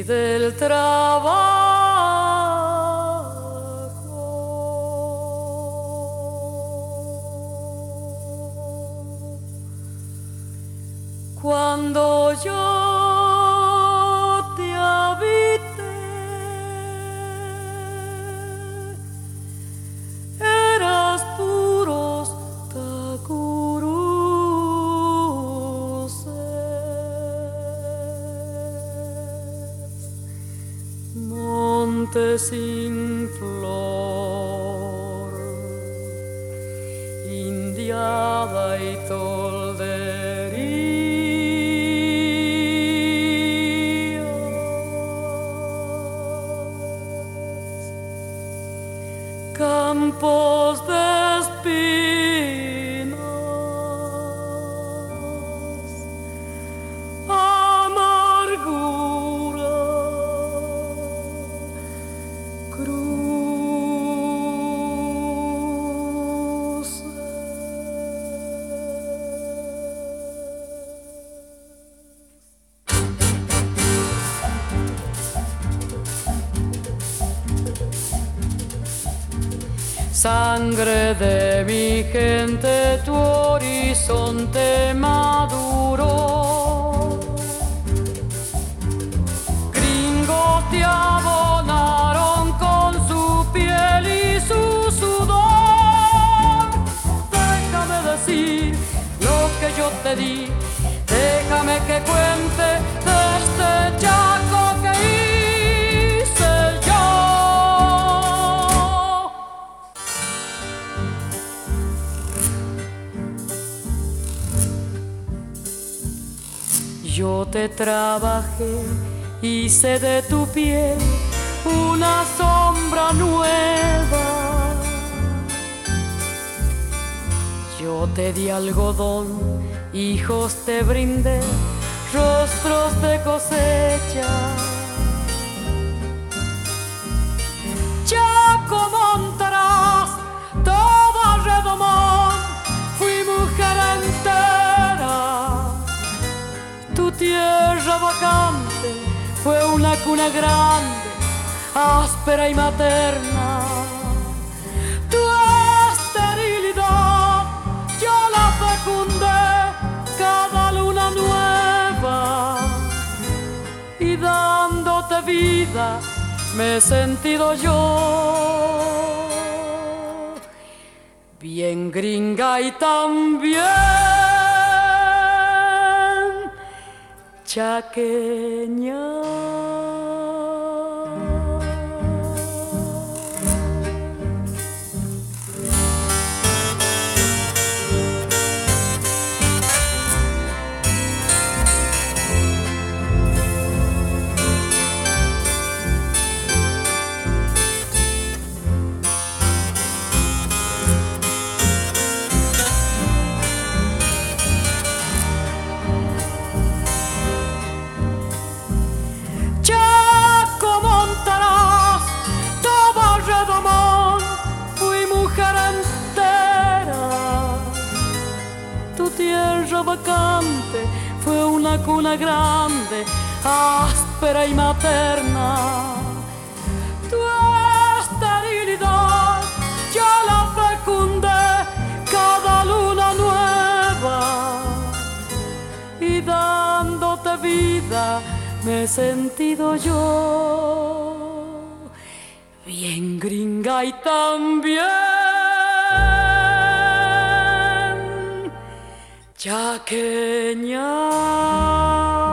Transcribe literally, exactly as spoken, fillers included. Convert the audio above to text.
y del trabajo. Cuando yo te habité, eras puros tacuruces, monte sin flor, indiada y toldería, campos de espinas, amargura, cruces. Sangre de mi gente, tu horizonte maduro. Gringos te abonaron con su piel y su sudor. Déjame decir lo que yo te di, déjame que cuente de este Chaco que hice yo. Yo te trabajé, hice de tu piel una sombra nueva. Yo te di algodón, hijos te brindé, rostros de cosecha. Chaco montarás, todo Redomón, fui mujer entera. Tu tierra vacante fue una cuna grande, áspera y materna. Tu esterilidad yo la fecundé, cada luna nueva, y dándote vida me he sentido yo bien gringa y también chaqueña. Vacante fue una cuna grande, áspera y materna. Tu esterilidad yo la fecundé, cada luna nueva, y dándote vida me he sentido yo bien gringa y también chaqueña.